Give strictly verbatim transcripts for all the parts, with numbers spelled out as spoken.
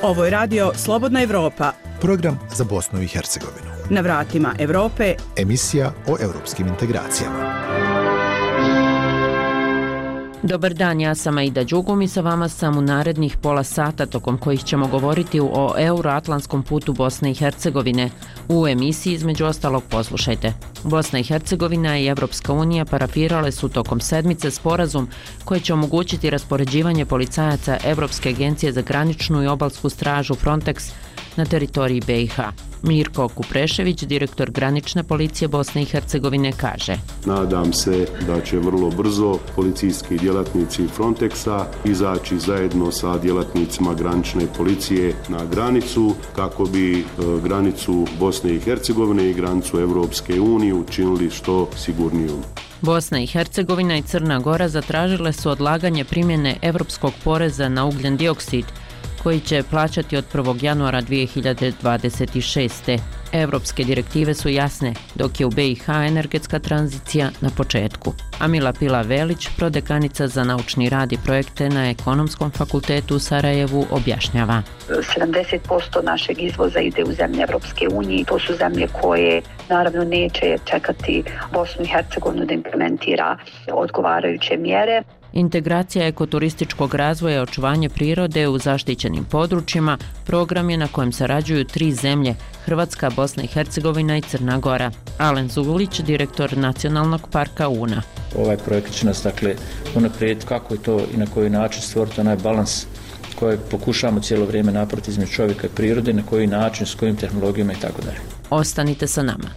Ovo je radio Slobodna Evropa. Program za Bosnu i Hercegovinu. Na vratima Evrope. Emisija o europskim integracijama. Dobar dan, ja sam Aida Đugum i sa vama sam u narednih pola sata tokom kojih ćemo govoriti o euroatlantskom putu Bosne i Hercegovine. U emisiji između ostalog poslušajte. Bosna i Hercegovina i Evropska unija parafirale su tokom sedmice sporazum koji će omogućiti raspoređivanje policajaca Evropske agencije za graničnu i obalsku stražu Frontex na teritoriji B i H. Mirko Kuprešević, direktor granične policije Bosne i Hercegovine, kaže: Nadam se da će vrlo brzo policijski djelatnici Frontexa izaći zajedno sa djelatnicima granične policije na granicu kako bi e, granicu Bosne i Hercegovine i granicu Evropske unije učinili što sigurnijom. Bosna i Hercegovina i Crna Gora zatražile su odlaganje primjene evropskog poreza na ugljen dioksid koji će plaćati od prvog januara dvije hiljade dvadeset šeste. Evropske direktive su jasne, dok je u B i H energetska tranzicija na početku. Amila Pila-Velić, prodekanica za naučni rad i projekte na Ekonomskom fakultetu u Sarajevu, objašnjava. sedamdeset posto našeg izvoza ide u zemlje Evropske unije i to su zemlje koje naravno neće čekati Bosnu i Hercegovinu da implementira odgovarajuće mjere. Integracija ekoturističkog razvoja i očuvanje prirode u zaštićenim područjima program je na kojem sarađuju tri zemlje, Hrvatska, Bosna i Hercegovina i Crna Gora. Alen Zulić, direktor Nacionalnog parka Una. Ovaj projekt će nas dakle unaprijediti kako je to i na koji način stvoriti onaj balans koji pokušavamo cijelo vrijeme napraviti između čovjeka i prirode, na koji način, s kojim tehnologijama i tako dalje. Ostanite sa nama.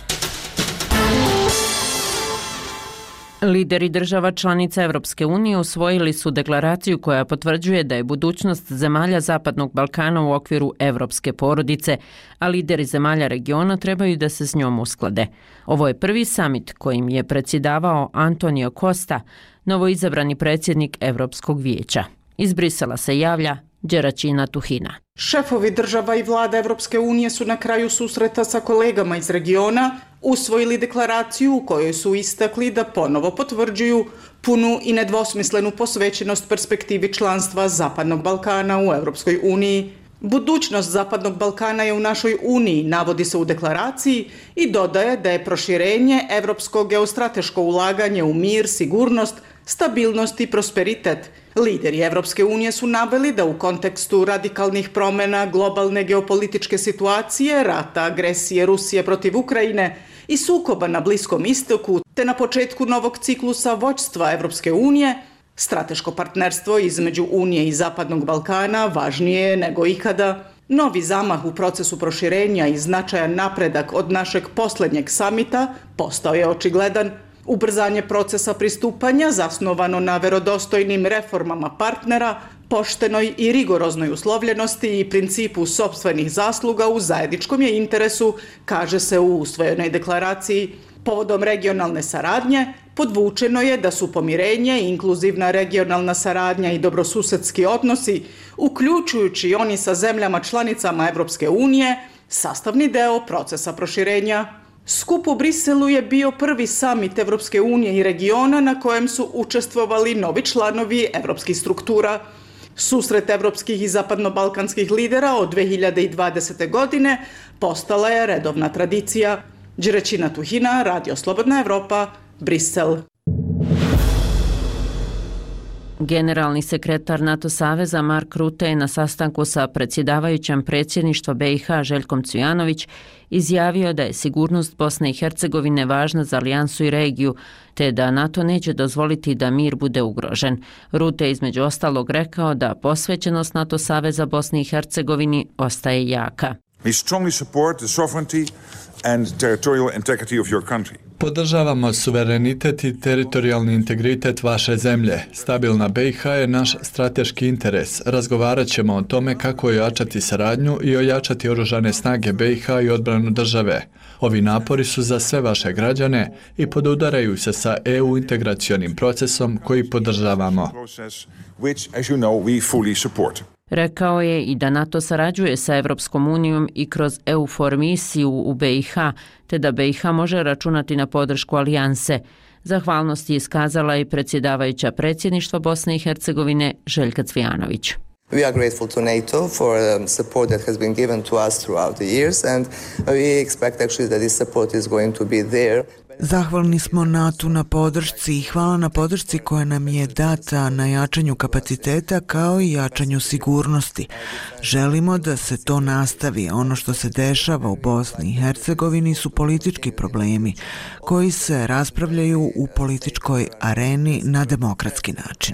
Lideri država članica Evropske unije usvojili su deklaraciju koja potvrđuje da je budućnost zemalja Zapadnog Balkana u okviru evropske porodice, a lideri zemalja regiona trebaju da se s njom usklade. Ovo je prvi samit kojim je predsjedavao Antonio Costa, novoizabrani predsjednik Evropskog vijeća. Iz Brisela se javlja Đeraćina Tuhina. Šefovi država i vlada Evropske unije su na kraju susreta sa kolegama iz regiona usvojili deklaraciju u kojoj su istakli da ponovo potvrđuju punu i nedvosmislenu posvećenost perspektivi članstva Zapadnog Balkana u Evropskoj uniji. Budućnost Zapadnog Balkana je u našoj uniji, navodi se u deklaraciji, i dodaje da je proširenje evropsko geostrateško ulaganje u mir, sigurnost, stabilnost i prosperitet. Lideri Evropske unije su naveli da u kontekstu radikalnih promjena globalne geopolitičke situacije, rata, agresije Rusije protiv Ukrajine i sukoba na Bliskom istoku, te na početku novog ciklusa vođstva Evropske unije, strateško partnerstvo između Unije i Zapadnog Balkana važnije je nego ikada. Novi zamah u procesu proširenja i značajan napredak od našeg posljednjeg samita postao je očigledan. Ubrzanje procesa pristupanja zasnovano na verodostojnim reformama partnera, poštenoj i rigoroznoj uslovljenosti i principu sopstvenih zasluga u zajedničkom je interesu, kaže se u usvojenoj deklaraciji. Povodom regionalne saradnje podvučeno je da su pomirenje, inkluzivna regionalna saradnja i dobrosusedski odnosi, uključujući oni sa zemljama članicama Evropske unije, sastavni deo procesa proširenja. Skup u Briselu je bio prvi samit Evropske unije i regiona na kojem su učestvovali novi članovi evropskih struktura. Susret evropskih i zapadnobalkanskih lidera od dvije hiljade dvadesete. godine postala je redovna tradicija. Đeraćina Tuhina, Radio Slobodna Evropa, Brisel. Generalni sekretar NATO saveza Mark Rutte je na sastanku sa predsjedavajućem predsjedništva B i H Željkom Cvijanović izjavio da je sigurnost Bosne i Hercegovine važna za alijansu i regiju, te da NATO neće dozvoliti da mir bude ugrožen. Rutte je između ostalog rekao da posvećenost NATO saveza Bosni i Hercegovini ostaje jaka. We strongly support the sovereignty and territorial integrity of your country. Podržavamo suverenitet i teritorijalni integritet vaše zemlje. Stabilna B i H je naš strateški interes. Razgovarat ćemo o tome kako ojačati saradnju i ojačati oružane snage B i H i odbranu države. Ovi napori su za sve vaše građane i podudaraju se sa E U integracionim procesom koji podržavamo. Rekao je i da NATO sarađuje sa Evropskom unijom i kroz E U F O R misiju u B i H, te da B i H može računati na podršku alijanse. Zahvalnost je iskazala i predsjedavajuća predsjedništva Bosne i Hercegovine Željka Cvijanović. We are grateful to NATO for um, support that has been given to us throughout the years and we expect actually that this support is going to be there. Zahvalni smo NATO na podršci i hvala na podršci koja nam je data na jačanju kapaciteta kao i jačanju sigurnosti. Želimo da se to nastavi. Ono što se dešava u Bosni i Hercegovini su politički problemi koji se raspravljaju u političkoj areni na demokratski način.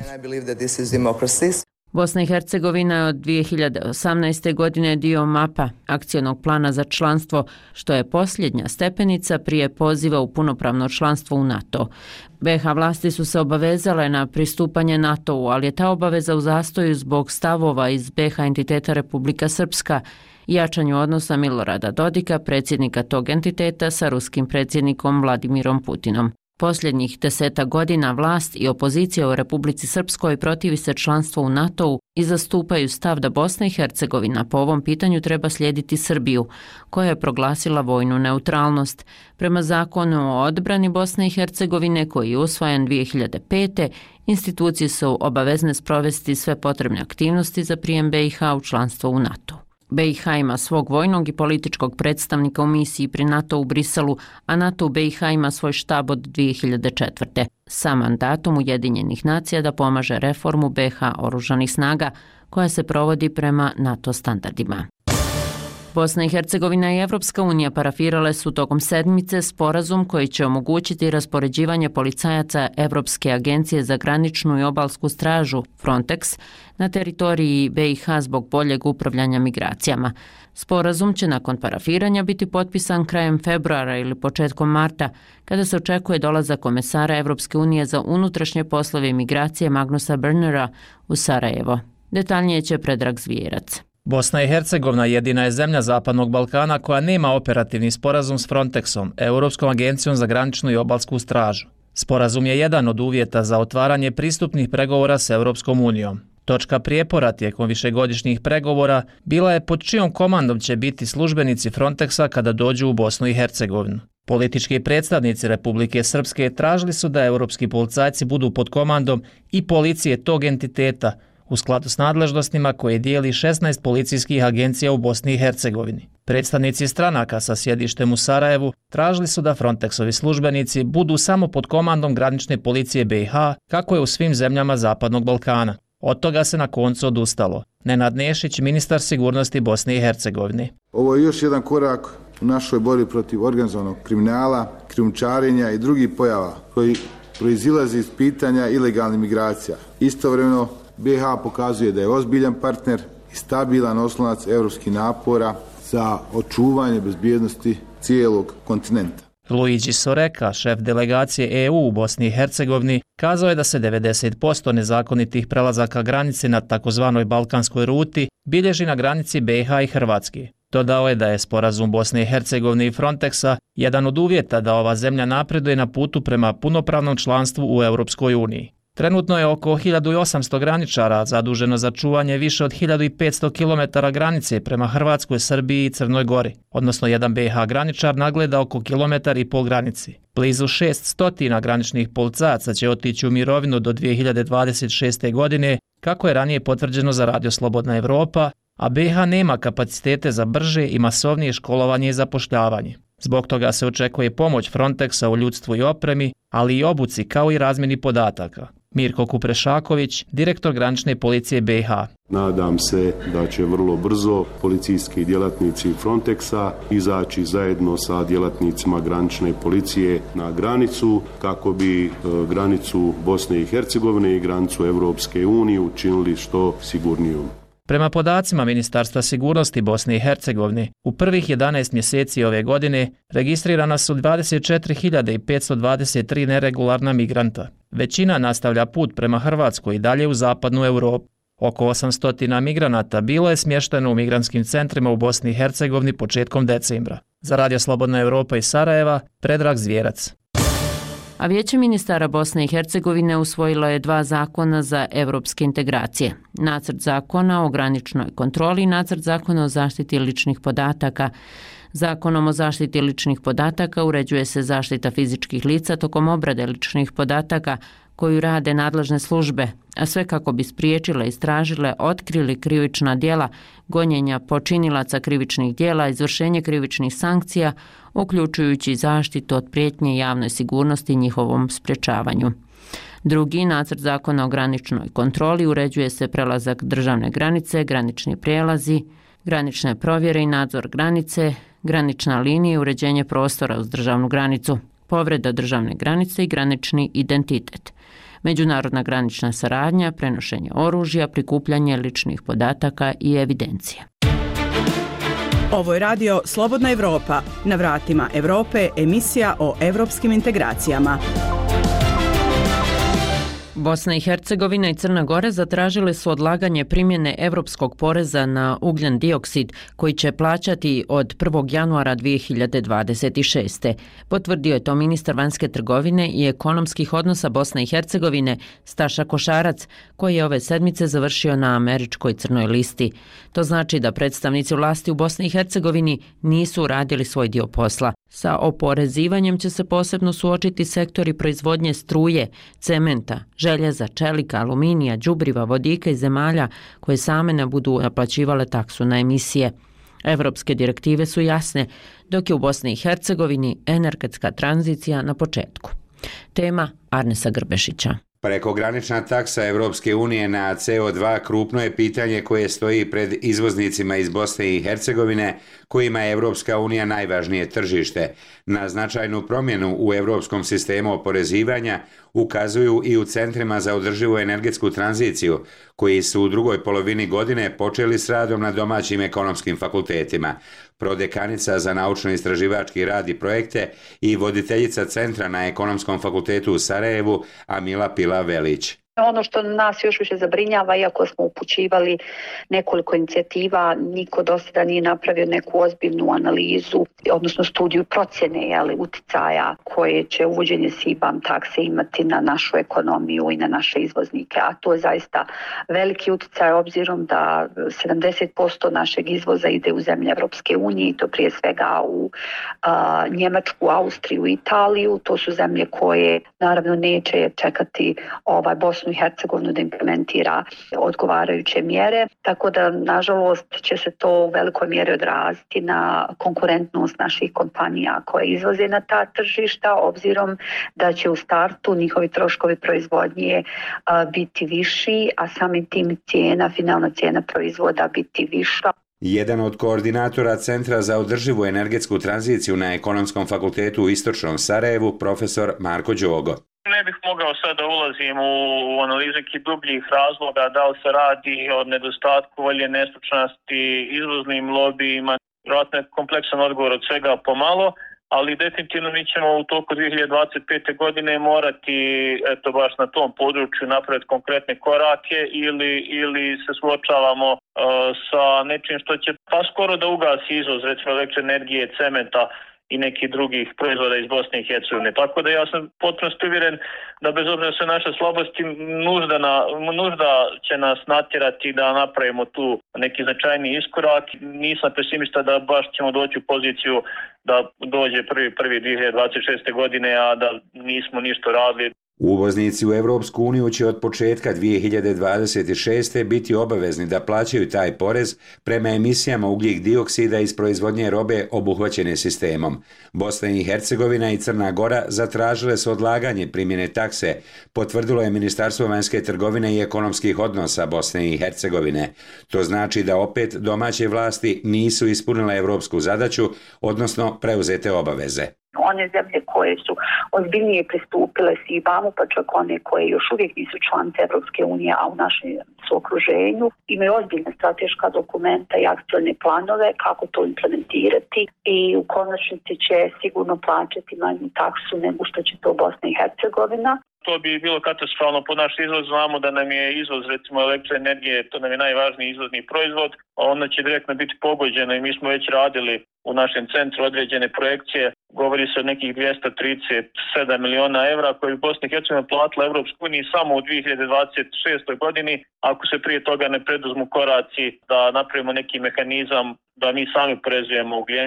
Bosna i Hercegovina je od dvije hiljade osamnaeste. godine dio mapa akcionog plana za članstvo, što je posljednja stepenica prije poziva u punopravno članstvo u NATO. be ha vlasti su se obavezale na pristupanje NATO-u, ali je ta obaveza u zastoju zbog stavova iz be ha entiteta Republika Srpska i jačanju odnosa Milorada Dodika, predsjednika tog entiteta, sa ruskim predsjednikom Vladimirom Putinom. Posljednjih deseta godina vlast i opozicija u Republici Srpskoj protivi se članstvo u NATO-u i zastupaju stav da Bosna i Hercegovina po ovom pitanju treba slijediti Srbiju, koja je proglasila vojnu neutralnost. Prema zakonu o odbrani Bosne i Hercegovine, koji je usvojen dvije hiljade pete. institucije su obavezne sprovesti sve potrebne aktivnosti za prijem be i ha u članstvo u NATO. be i ha ima svog vojnog i političkog predstavnika u misiji pri NATO u Briselu, a NATO u be i ha ima svoj štab od dvije hiljade četvrte. sa mandatom Ujedinjenih nacija da pomaže reformu be ha oružanih snaga koja se provodi prema NATO standardima. Bosna i Hercegovina i Evropska unija parafirale su tokom sedmice sporazum koji će omogućiti raspoređivanje policajaca Evropske agencije za graničnu i obalsku stražu Frontex na teritoriji be i ha zbog boljeg upravljanja migracijama. Sporazum će nakon parafiranja biti potpisan krajem februara ili početkom marta, kada se očekuje dolazak komesara Evropske unije za unutrašnje poslove i migracije Magnusa Bernera u Sarajevo. Detaljnije će Predrag Zvijerac. Bosna i Hercegovina jedina je zemlja Zapadnog Balkana koja nema operativni sporazum s Frontexom, Europskom agencijom za graničnu i obalsku stražu. Sporazum je jedan od uvjeta za otvaranje pristupnih pregovora s Europskom unijom. Točka prijepora tijekom višegodišnjih pregovora bila je pod čijom komandom će biti službenici Frontexa kada dođu u Bosnu i Hercegovinu. Politički predstavnici Republike Srpske tražili su da europski policajci budu pod komandom i policije tog entiteta, u skladu s nadležnostima koje dijeli šesnaest policijskih agencija u Bosni i Hercegovini. Predstavnici stranaka sa sjedištem u Sarajevu tražili su da Frontexovi službenici budu samo pod komandom granične policije be i ha, kako je u svim zemljama Zapadnog Balkana. Od toga se na koncu odustalo. Nenad Nešić, ministar sigurnosti Bosne i Hercegovine. Ovo je još jedan korak u našoj borbi protiv organizovanog kriminala, krijumčarenja i drugih pojava koji proizilazi iz pitanja ilegalnih migracija. Istovremeno be ha pokazuje da je ozbiljan partner i stabilan oslonac europskih napora za očuvanje bezbjednosti cijelog kontinenta. Luigi Soreka, šef delegacije e u u Bosni i Hercegovini, kazao je da se devedeset posto nezakonitih prelazaka granice na takozvanoj balkanskoj ruti bilježi na granici be i ha i Hrvatske. Dodao je da je sporazum Bosne i Hercegovine i Frontexa jedan od uvjeta da ova zemlja napreduje na putu prema punopravnom članstvu u Europskoj uniji. Trenutno je oko hiljadu osamsto graničara zaduženo za čuvanje više od hiljadu petsto kilometara granice prema Hrvatskoj, Srbiji i Crnoj Gori, odnosno jedan be ha graničar nagleda oko kilometar i pol granici. Blizu šeststo graničnih policajaca će otići u mirovinu do dvije hiljade dvadeset šeste. godine, kako je ranije potvrđeno za Radio Slobodna Evropa, a be ha nema kapacitete za brže i masovnije školovanje i zapošljavanje. Zbog toga se očekuje pomoć Frontexa u ljudstvu i opremi, ali i obuci kao i razmjeni podataka. Mirko Kuprešaković, direktor granične policije be i ha. Nadam se da će vrlo brzo policijski djelatnici Frontexa izaći zajedno sa djelatnicima granične policije na granicu kako bi granicu Bosne i Hercegovine i granicu Europske unije učinili što sigurnijom. Prema podacima Ministarstva sigurnosti Bosne i Hercegovine, u prvih jedanaest mjeseci ove godine registrirana su dvadeset četiri hiljade petsto dvadeset tri neregularna migranta. Većina nastavlja put prema Hrvatskoj i dalje u zapadnu Europu. Oko osamsto migranata bilo je smješteno u migrantskim centrima u Bosni i Hercegovini početkom decembra. Za Radio Slobodna Evropa iz Sarajeva, Predrag Zvijerac. A Vijeće ministara Bosne i Hercegovine usvojilo je dva zakona za evropske integracije. Nacrt zakona o graničnoj kontroli i nacrt zakona o zaštiti ličnih podataka. Zakonom o zaštiti ličnih podataka uređuje se zaštita fizičkih lica tokom obrade ličnih podataka koju rade nadležne službe, a sve kako bi spriječile, istražile, otkrili krivična djela, gonjenja počinilaca krivičnih djela, izvršenje krivičnih sankcija, uključujući zaštitu od prijetnje javnoj sigurnosti i njihovom sprječavanju. Drugi nacrt zakona o graničnoj kontroli uređuje se prelazak državne granice, granični prijelazi, granične provjere i nadzor granice, granična linija i uređenje prostora uz državnu granicu, povreda državne granice i granični identitet, međunarodna granična saradnja, prenošenje oružja, prikupljanje ličnih podataka i evidencije. Ovo je radio Slobodna Evropa, na vratima Evrope, emisija o evropskim integracijama. Bosna i Hercegovina i Crna Gora zatražile su odlaganje primjene evropskog poreza na ugljen dioksid koji će plaćati od prvog januara dvije hiljade dvadeset šeste. Potvrdio je to ministar vanjske trgovine i ekonomskih odnosa Bosne i Hercegovine Staša Košarac, koji je ove sedmice završio na američkoj crnoj listi. To znači da predstavnici vlasti u Bosni i Hercegovini nisu uradili svoj dio posla. Sa oporezivanjem će se posebno suočiti sektori proizvodnje struje, cementa, željeza, čelika, aluminija, đubriva, vodika i zemalja koje same ne budu naplaćivale taksu na emisije. Evropske direktive su jasne, dok je u Bosni i Hercegovini energetska tranzicija na početku. Tema Arnesa Grbešića. Prekogranična taksa Evropske unije na C O dva krupno je pitanje koje stoji pred izvoznicima iz Bosne i Hercegovine, kojima je Evropska unija najvažnije tržište. Na značajnu promjenu u evropskom sistemu oporezivanja ukazuju i u centrima za održivu energetsku tranziciju, koji su u drugoj polovini godine počeli s radom na domaćim ekonomskim fakultetima. Prodekanica za naučno-istraživački rad i projekte i voditeljica centra na Ekonomskom fakultetu u Sarajevu, Amila Pila-Velić. Ono što nas još više zabrinjava, iako smo upućivali nekoliko inicijativa, niko do sada nije napravio neku ozbiljnu analizu, odnosno studiju procjene jeli, uticaja koje će uvođenje S I B A M takse imati na našu ekonomiju i na naše izvoznike. A to je zaista veliki uticaj obzirom da sedamdeset posto našeg izvoza ide u zemlje Evropske unije i to prije svega u a, Njemačku, Austriju, Italiju. To su zemlje koje naravno neće čekati ovaj Bosnu i Hercegovinu da implementira odgovarajuće mjere, tako da nažalost će se to u velikoj mjeri odraziti na konkurentnost naših kompanija koje izvoze na ta tržišta, obzirom da će u startu njihovi troškovi proizvodnje a, biti viši, a samim tim cijena, finalna cijena proizvoda biti viša. Jedan od koordinatora Centra za održivu energetsku tranziciju na Ekonomskom fakultetu u Istočnom Sarajevu, profesor Marko Đogo. Ne bih mogao sad da ulazim u analizu nekih dubljih razloga, da li se radi o nedostatku volje, nestručnosti, izvoznim lobijima. Vjerojatno je kompleksan odgovor od svega pomalo, ali definitivno mi ćemo u toku dvije hiljade dvadeset pete. godine morati eto baš na tom području napraviti konkretne korake ili, ili se suočavamo uh, sa nečim što će pa skoro da ugasi izvoz, recimo električne energije, cementa i nekih drugih proizvoda iz Bosne i Hercegovine. Tako da ja sam potpuno uvjeren da bez obzira na sve naše slabosti nužda, na, nužda će nas natjerati da napravimo tu neki značajni iskorak. Nisam pesimista da baš ćemo doći u poziciju da dođe prvi prvi dvije hiljade dvadeset šeste. godine, a da nismo ništa radili. Uvoznici u Evropsku uniju će od početka dvije hiljade dvadeset šeste. biti obavezni da plaćaju taj porez prema emisijama ugljik dioksida iz proizvodnje robe obuhvaćene sistemom. Bosna i Hercegovina i Crna Gora zatražile su odlaganje primjene takse, potvrdilo je Ministarstvo vanjske trgovine i ekonomskih odnosa Bosne i Hercegovine. To znači da opet domaće vlasti nisu ispunile evropsku zadaću, odnosno preuzete obaveze. One zemlje koje su ozbiljnije pristupile S I B A M-u, pa čak one koje još uvijek nisu članice Evropske unije, a u našem su okruženju, imaju ozbiljne strateška dokumenta i akcione planove kako to implementirati i u konačnici će sigurno plaćati manju taksu nego što će to Bosna i Hercegovina. To bi bilo katastrofalno po naš izvoz. Znamo da nam je izvoz recimo električne energije, to nam je najvažniji izvozni proizvod, a ono će direktno biti pogođeno i mi smo već radili u našem centru određene projekcije. Govori se o nekih dvjesto trideset sedam miliona evra koje bi Bosna i Hercegovina platila Evropskoj uniji samo u dvije hiljade dvadeset šestoj. godini, ako se prije toga ne preduzmu koraci da napravimo neki mehanizam da mi sami oporezujemo ugljenik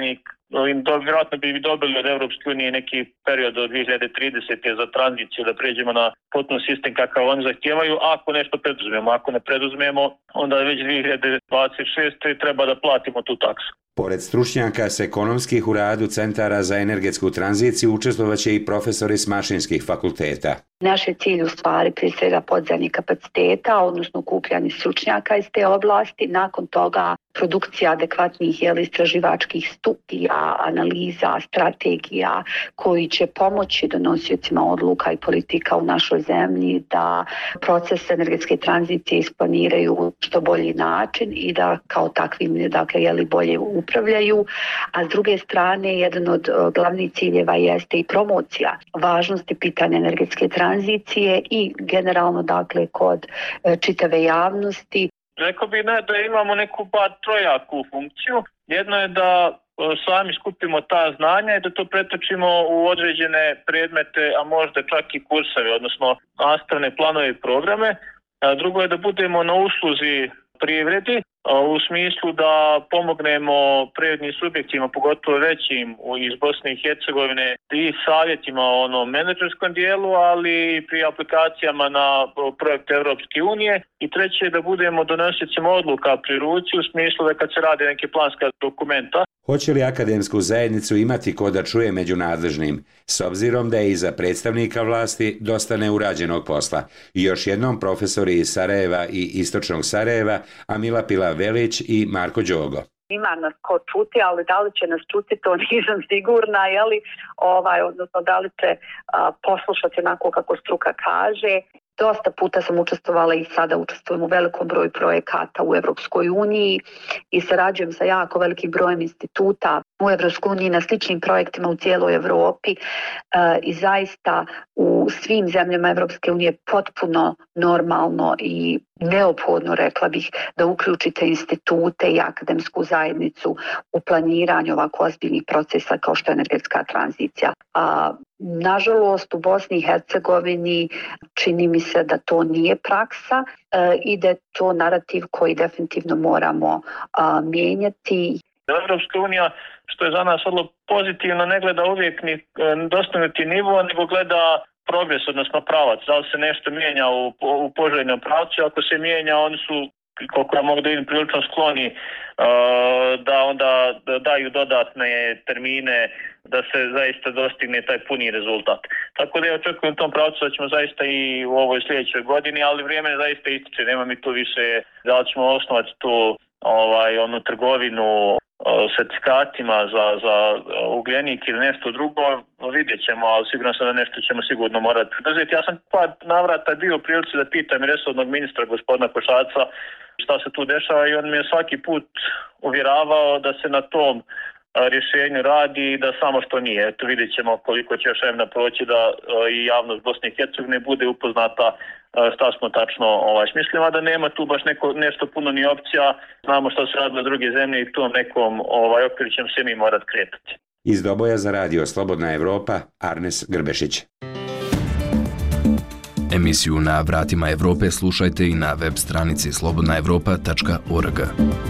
vjerojatno bi dobili od Europske unije neki period do dvije hiljade tridesete za tranziciju da pređemo na potpuno sistem kakav oni zahtijevaju, ako nešto preduzmemo. Ako ne preduzmemo, onda već dvije hiljade dvadeset šeste treba da platimo tu taksu. Pored stručnjaka s ekonomskih u radu centara za energetsku tranziciju učestvovaće i profesori s mašinskih fakulteta. Naš je cilj u stvari prije svega podzemnih kapaciteta, odnosno okupljanje stručnjaka iz te oblasti. Nakon toga produkcija adekvatnih jeli, istraživačkih studija, analiza, strategija koji će pomoći donosiocima odluka i politika u našoj zemlji da proces energetske tranzicije isplaniraju u što bolji način i da kao takvim dakle, jeli, bolje upravljaju. A s druge strane, jedan od glavnih ciljeva jeste i promocija važnosti pitanja energetske tranzicije i generalno dakle kod čitave javnosti. Rekao bih ne, da imamo neku bar trojaku funkciju. Jedno je da sami skupimo ta znanja i da to pretočimo u određene predmete, a možda čak i kurseve, odnosno nastavne planove i programe. A drugo je da budemo na usluzi privredi u smislu da pomognemo privrednim subjektima, pogotovo većim iz Bosne i Hercegovine i savjetima o onom menadžerskom dijelu, ali i pri aplikacijama na projekte Europske unije. I treće je da budemo donosiocima odluka pri ruci u smislu da kad se rade neke planska dokumenta. Hoće li akademsku zajednicu imati ko da čuje među nadležnim, s obzirom da je iza predstavnika vlasti dosta neurađenog posla? I još jednom profesori iz Sarajeva i Istočnog Sarajeva, Amila Pila-Velić i Marko Đogo. Ima nas ko čuti, ali da li će nas čuti, to nisam sigurna, jeli? Ovaj, odnosno da li će a, poslušati onako kako struka kaže. Dosta puta sam učestvovala i sada učestvujem u velikom broju projekata u Europskoj uniji i sarađujem sa jako velikim brojem instituta u Europskoj uniji na sličnim projektima u cijeloj Europi e, i zaista u svim zemljama Europske unije potpuno normalno i neophodno, rekla bih, da uključite institute i akademsku zajednicu u planiranju ovako ozbiljnih procesa kao što je energetska tranzicija. A, nažalost, u Bosni i Hercegovini čini mi se da to nije praksa e, i da je to narativ koji definitivno moramo a, mijenjati. Europska unija, što je za nas vrlo pozitivno, ne gleda uvijek ni dostignuti nivo, nego gleda progres, odnosno pravac. Da li se nešto mijenja u, u poželjnom pravcu, ako se mijenja, oni su, koliko ja mogu da vidim, prilično skloni uh, da onda daju dodatne termine da se zaista dostigne taj puni rezultat. Tako da ja očekujem u tom pravcu da ćemo zaista i u ovoj sljedećoj godini, ali vrijeme zaista ističe, nema mi tu više da li ćemo osnovati tu ovaj, onu trgovinu sertifikatima za, za ugljenik ili nešto drugo, vidjet ćemo, ali sigurno sam da nešto ćemo sigurno morati poduzeti. Ja sam par navrata bio u prilici da pitam resornog ministra gospodina Košaca šta se tu dešava i on mi je svaki put uvjeravao da se na tom rješenju radi i da samo što nije. Eto, vidjet ćemo koliko će još vremena proći da i javnost Bosne i Hercegovine bude upoznata šta smo tačno ovaj, smislimo, a da nema tu baš neko, nešto puno ni opcija. Znamo što se radilo druge zemlje i tu nekom ovaj, okviru ćemo se mi morat kretati. Iz Doboja za radio Slobodna Evropa, Arnes Grbešić. Emisiju Na vratima Evrope slušajte i na web stranici slobodna evropa tačka org.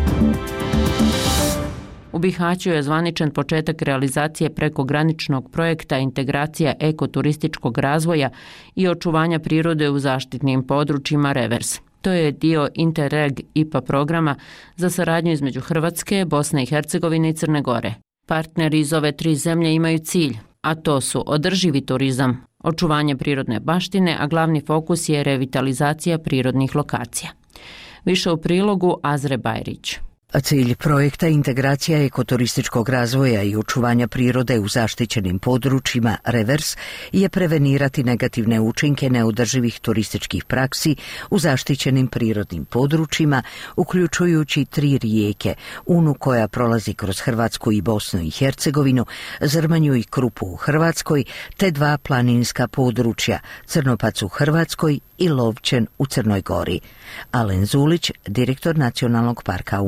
U Bihaću je zvaničan početak realizacije prekograničnog projekta integracija ekoturističkog razvoja i očuvanja prirode u zaštitnim područjima Revers. To je dio Interreg I P A programa za saradnju između Hrvatske, Bosne i Hercegovine i Crne Gore. Partneri iz ove tri zemlje imaju cilj, a to su održivi turizam, očuvanje prirodne baštine, a glavni fokus je revitalizacija prirodnih lokacija. Više u prilogu Azre Bajrić. Cilj projekta integracija ekoturističkog razvoja i očuvanja prirode u zaštićenim područjima Revers je prevenirati negativne učinke neodrživih turističkih praksi u zaštićenim prirodnim područjima, uključujući tri rijeke, Unu koja prolazi kroz Hrvatsku i Bosnu i Hercegovinu, Zrmanju i Krupu u Hrvatskoj, te dva planinska područja, Crnopac u Hrvatskoj i Lovćen u Crnoj Gori. Alen Zulić, direktor Nacionalnog parka Una.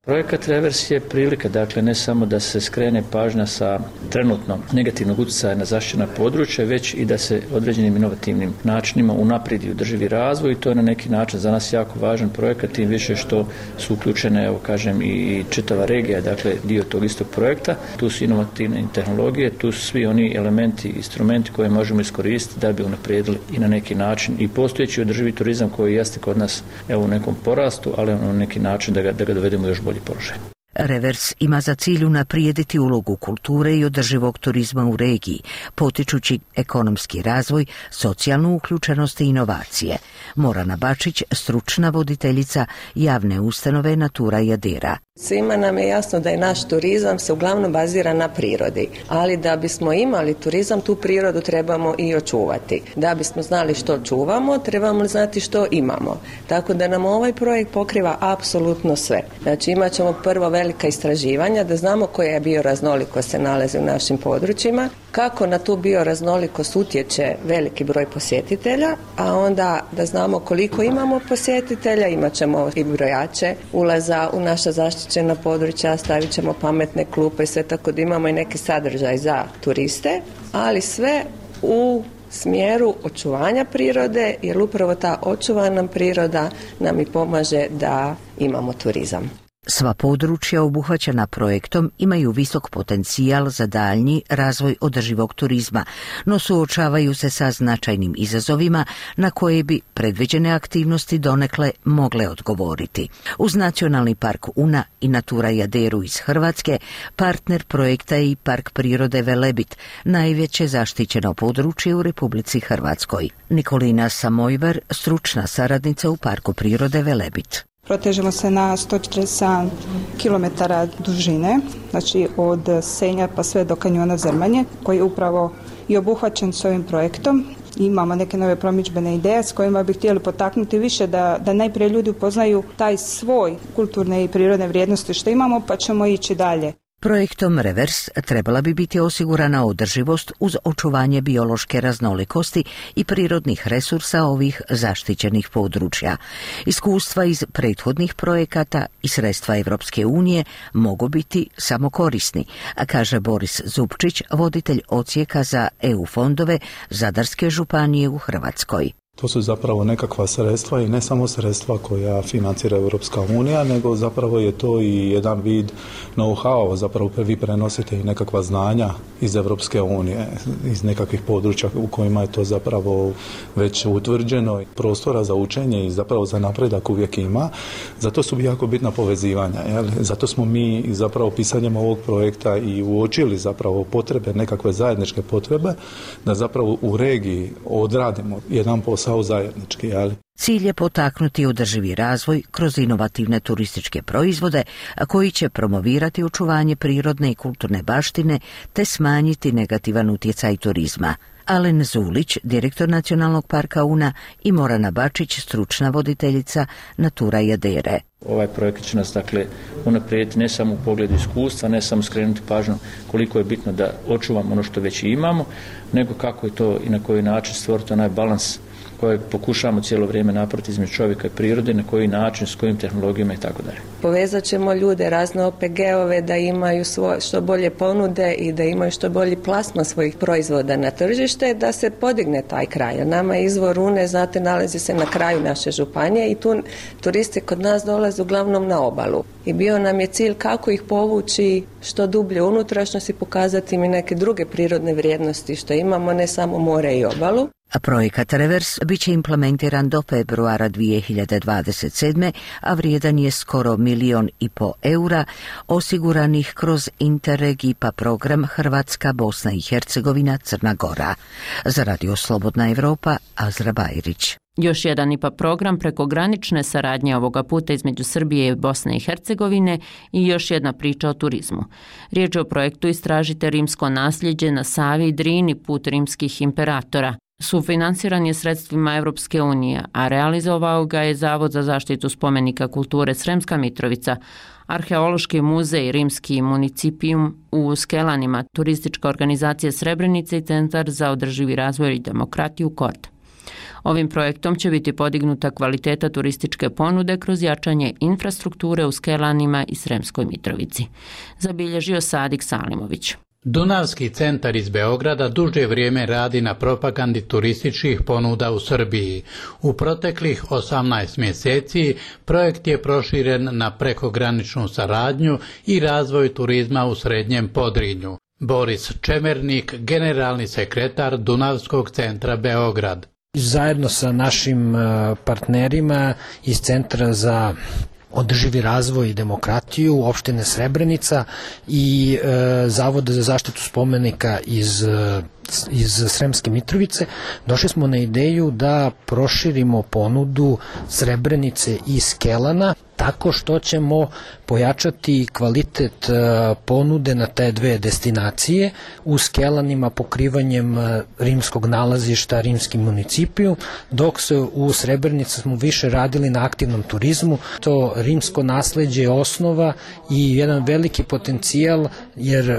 Projekat Revers je prilika, dakle ne samo da se skrene pažnja sa trenutno negativnog utjecaja na zaštićena područja, već i da se određenim inovativnim načinima unaprijedi održivi razvoj i to je na neki način za nas jako važan projekat, tim više što su uključene, evo kažem, i čitava regija, dakle dio tog istog projekta. Tu su inovativne tehnologije, tu su svi oni elementi, instrumenti koje možemo iskoristiti da bi unaprijedili i na neki način i postojeći održivi turizam koji jeste kod nas evo u nekom porastu, ali na neki način da ga, da ga dovedemo još bolje položaj. Revers ima za cilj unaprijediti ulogu kulture i održivog turizma u regiji, potičući ekonomski razvoj, socijalnu uključenost i inovacije. Morana Bačić, stručna voditeljica javne ustanove Natura Jadera. Svima nam je jasno da je naš turizam se uglavnom bazira na prirodi, ali da bismo imali turizam, tu prirodu trebamo i očuvati. Da bismo znali što čuvamo, trebamo znati što imamo. Tako da nam ovaj projekt pokriva apsolutno sve. Znači imat ćemo prvo velika istraživanja, da znamo koja bioraznolikost se nalazi u našim područjima, kako na tu bioraznolikost utječe veliki broj posjetitelja, a onda da znamo koliko imamo posjetitelja, imat ćemo i brojače ulaza u naša zaštićena područja, stavit ćemo pametne klupe i sve, tako da imamo i neki sadržaj za turiste, ali sve u smjeru očuvanja prirode, jer upravo ta očuvana priroda nam i pomaže da imamo turizam. Sva područja obuhvaćena projektom imaju visok potencijal za daljnji razvoj održivog turizma, no suočavaju se sa značajnim izazovima na koje bi predviđene aktivnosti donekle mogle odgovoriti. Uz Nacionalni park Una i Natura Jaderu iz Hrvatske, partner projekta je i Park prirode Velebit, najveće zaštićeno područje u Republici Hrvatskoj. Nikolina Samojvar, stručna saradnica u Parku prirode Velebit. Protežemo se na sto četrdeset sedam kilometara dužine, znači od Senja pa sve do kanjona Zrmanje, koji je upravo i obuhvaćen s ovim projektom. Imamo neke nove promidžbene ideje s kojima bi htjeli potaknuti više da, da najprije ljudi upoznaju taj svoj kulturne i prirodne vrijednosti što imamo, pa ćemo ići dalje. Projektom Revers trebala bi biti osigurana održivost uz očuvanje biološke raznolikosti i prirodnih resursa ovih zaštićenih područja. Iskustva iz prethodnih projekata i sredstva Evropske unije mogu biti samo korisni, a kaže Boris Zupčić, voditelj odsjeka za E U fondove Zadarske županije u Hrvatskoj. To su zapravo nekakva sredstva i ne samo sredstva koja financira Europska unija, nego zapravo je to i jedan vid know-how, zapravo vi prenosite i nekakva znanja iz Europske unije, iz nekakvih područja u kojima je to zapravo već utvrđeno. Prostora za učenje i zapravo za napredak uvijek ima, zato su jako bitna povezivanja. Jel? Zato smo mi zapravo pisanjem ovog projekta i uočili zapravo potrebe, nekakve zajedničke potrebe, da zapravo u regiji odradimo jedan posao zajednički, ali. Cilj je potaknuti održivi razvoj kroz inovativne turističke proizvode, a koji će promovirati očuvanje prirodne i kulturne baštine te smanjiti negativan utjecaj turizma. Alen Zulić, direktor Nacionalnog parka Una, i Morana Bačić, stručna voditeljica Natura Jadere. Ovaj projekat će nas dakle unaprijediti ne samo u pogledu iskustva, ne samo skrenuti pažnju koliko je bitno da očuvamo ono što već imamo, nego kako je to i na koji način stvoriti onaj balans koje pokušamo cijelo vrijeme napraviti između čovjeka i prirode, na koji način, s kojim tehnologijama i tako dalje. Povezat ćemo ljude, razne O P G-ove da imaju svoje, što bolje ponude i da imaju što bolji plasman svojih proizvoda na tržište, da se podigne taj kraj. Nama je izvor Une, znate, nalazi se na kraju naše županije i tu turisti kod nas dolaze uglavnom na obalu. I bio nam je cilj kako ih povući što dublje unutrašnjost i pokazati im i neke druge prirodne vrijednosti što imamo, ne samo more i obalu. A projekat Revers bit će implementiran do februara dvije hiljade dvadeset sedme, a vrijedan je skoro milion i po eura, osiguranih kroz Interreg I P A program Hrvatska, Bosna i Hercegovina, Crna Gora. Za Radio Slobodna Evropa, Azra Bajrić. Još jedan I P A program prekogranične saradnje ovoga puta između Srbije i Bosne i Hercegovine i još jedna priča o turizmu. Riječ je o projektu Istražite rimsko nasljeđe na Savi i Drini, put rimskih imperatora. Sufinanciran je sredstvima Evropske unije, a realizovao ga je Zavod za zaštitu spomenika kulture Sremska Mitrovica, Arheološki muzej Rimski municipijum u Skelanima, turistička organizacija Srebrenica i Centar za održivi razvoj i demokratiju Kord. Ovim projektom će biti podignuta kvaliteta turističke ponude kroz jačanje infrastrukture u Skelanima i Sremskoj Mitrovici, zabilježio Sadik Salimović. Dunavski centar iz Beograda duže vrijeme radi na propagandi turističkih ponuda u Srbiji. U proteklih osamnaest mjeseci projekt je proširen na prekograničnu saradnju i razvoj turizma u Srednjem Podrinju. Boris Čemernik, generalni sekretar Dunavskog centra Beograd. Zajedno sa našim partnerima iz Centra za održivi razvoj i demokratiju opštine Srebrenica i e, Zavoda za zaštitu spomenika iz, iz Sremske Mitrovice, došli smo na ideju da proširimo ponudu Srebrenice i Skelana tako što ćemo pojačati kvalitet ponude na te dve destinacije, u Skelanima pokrivanjem rimskog nalazišta, rimskim municipiju, dok se u Srebrenici smo više radili na aktivnom turizmu. To rimsko nasleđe je osnova i jedan veliki potencijal, jer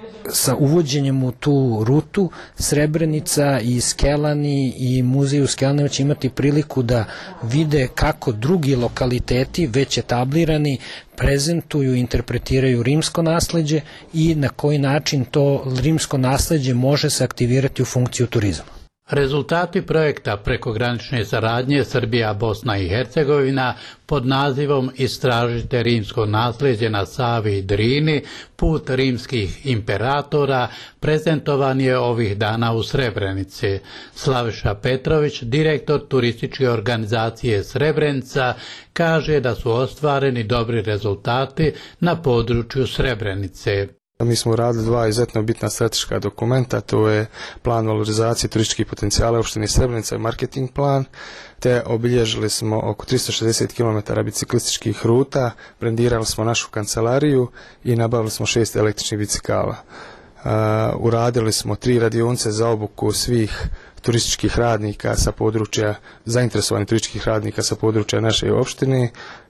sa uvođenjem u tu rutu Srebrenica i Skelani i muzej u Skelanima će imati priliku da vide kako drugi lokaliteti već etablirani prezentuju i interpretiraju rimsko nasleđe i na koji način to rimsko nasleđe može se aktivirati u funkciju turizma. Rezultati projekta prekogranične saradnje Srbija-Bosna i Hercegovina pod nazivom Istražite rimsko naslijeđe na Savi i Drini, put rimskih imperatora, prezentovan je ovih dana u Srebrenici. Slaviša Petrović, direktor turističke organizacije Srebrenica, kaže da su ostvareni dobri rezultati na području Srebrenice. Mi smo uradili dva izuzetno bitna strateška dokumenta, to je plan valorizacije turističkih potencijala opštine Srebrenica i marketing plan, te obilježili smo oko tristo šezdeset kilometara biciklističkih ruta, brendirali smo našu kancelariju i nabavili smo šest električnih bicikala. Uh, uradili smo tri radionice za obuku svih turističkih radnika sa područja, zainteresovanih turističkih radnika sa područja naše opštine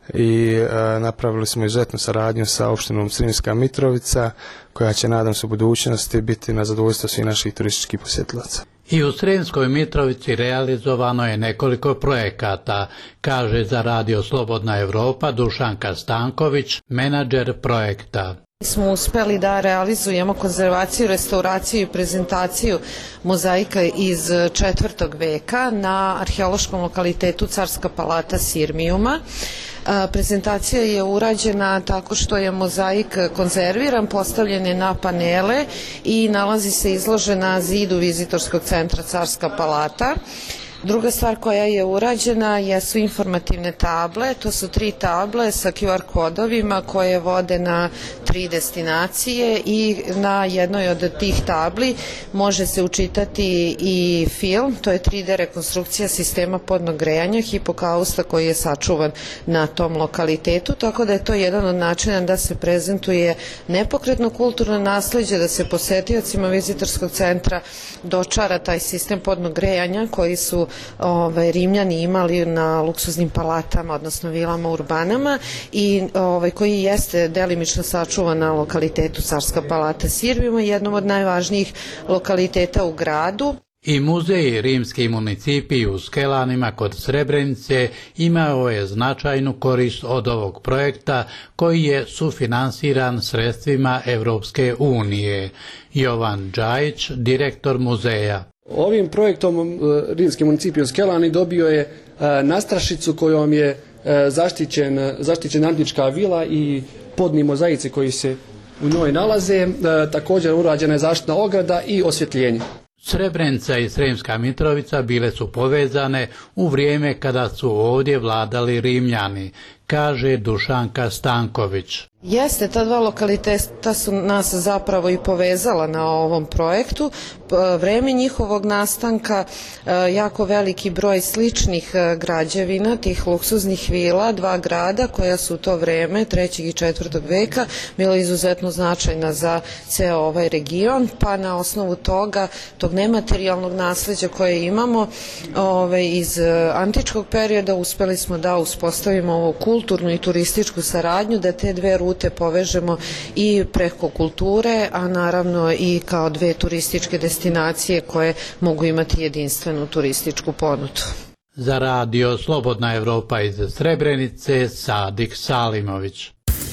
i e, napravili smo izuzetnu saradnju sa opštinom Sremska Mitrovica, koja će, nadam se, u budućnosti biti na zadovoljstvo svih naših turističkih posjetilaca. I u Sremskoj Mitrovici realizovano je nekoliko projekata, kaže za Radio Slobodna Evropa Dušanka Stanković, menadžer projekta. Smo uspeli da realizujemo konzervaciju, restauraciju i prezentaciju mozaika iz četvrtog veka na arheološkom lokalitetu Carska palata Sirmijuma. Prezentacija je urađena tako što je mozaik konzerviran, postavljen je na panele i nalazi se izložen na zidu vizitorskog centra Carska palata. Druga stvar koja je urađena jesu informativne table, to su tri table sa Q R kodovima koje vode na tri destinacije i na jednoj od tih tabli može se učitati i film, to je tri D rekonstrukcija sistema podnog grejanja hipokausta koji je sačuvan na tom lokalitetu, tako da je to jedan od načina da se prezentuje nepokretno kulturno nasleđe, da se posetiocima vizitorskog centra dočara taj sistem podnog grejanja koji su Ove, Rimljani imali na luksuznim palatama, odnosno vilama urbanama i ove, koji jeste delimično sačuvan na lokalitetu Carska palata Sirmijuma, jednom od najvažnijih lokaliteta u gradu. I muzej rimski municipiji u Skelanima kod Srebrenice imao je značajnu korist od ovog projekta koji je sufinansiran sredstvima Evropske unije. Jovan Džajić, direktor muzeja. Ovim projektom rimski municipij Skelani dobio je nastrašicu kojom je zaštićen, zaštićena antička vila i podni mozaici koji se u njoj nalaze. Također urađena je zaštitna ograda i osvjetljenje. Srebrenica i Sremska Mitrovica bile su povezane u vrijeme kada su ovdje vladali Rimljani, kaže Dušanka Stanković. Jeste, ta dva lokaliteta su nas zapravo i povezala na ovom projektu. Vreme njihovog nastanka, jako veliki broj sličnih građevina, tih luksuznih vila, dva grada koja su u to vreme, trećeg i četvrtog veka, bila izuzetno značajna za ceo ovaj region, pa na osnovu toga, tog nematerijalnog nasleđa koje imamo ove, iz antičkog perioda, uspeli smo da uspostavimo ovu kulturnu i turističku saradnju, da te dve rute te povežemo i preko kulture, a naravno i kao dve turističke destinacije koje mogu imati jedinstvenu turističku ponudu. Za radio Slobodna Evropa iz Srebrenice, Sadik Salimović.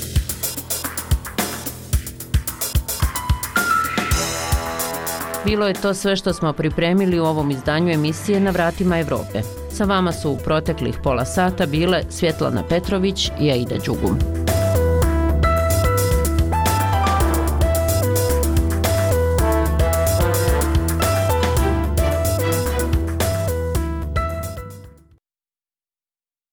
Bilo je to sve što smo pripremili u ovom izdanju emisije Na vratima Evrope. Sa vama su u proteklih pola sata bile Svjetlana Petrović i Aida Đugum.